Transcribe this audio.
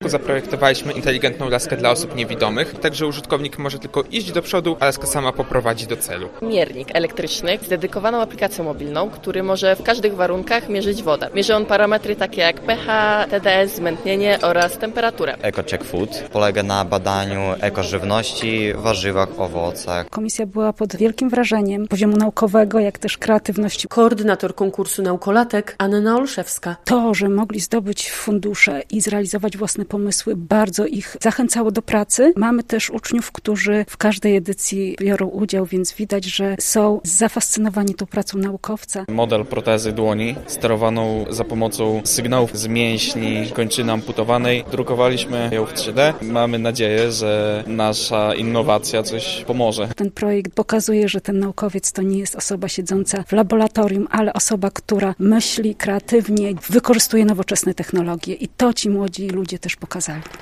początku zaprojektowaliśmy inteligentną laskę dla osób niewidomych, także użytkownik może tylko iść do przodu, a laska sama poprowadzi do celu. Miernik elektryczny z dedykowaną aplikacją mobilną, który może w każdych warunkach mierzyć wodę. Mierzy on parametry takie jak pH, TDS, zmętnienie oraz temperaturę. EcoCheck Food polega na badaniu ekożywności, warzywach, owocach. Komisja była pod wielkim wrażeniem poziomu naukowego, jak też kreatywności. Koordynator konkursu Naukolatek Anna Olszewska. To, że mogli zdobyć fundusze i zrealizować własne pomysły, bardzo ich zachęcało do pracy. Mamy też uczniów, którzy w każdej edycji biorą udział, więc widać, że są zafascynowani tą pracą naukowca. Model protezy dłoni sterowaną za pomocą sygnałów z mięśni kończyny amputowanej. Drukowaliśmy ją w 3D. Mamy nadzieję, że nasza innowacja coś pomoże. Ten projekt pokazuje, że ten naukowiec to nie jest osoba siedząca w laboratorium, ale osoba, która myśli kreatywnie, wykorzystuje nowoczesne technologie i to ci młodzi ludzie też pokazali.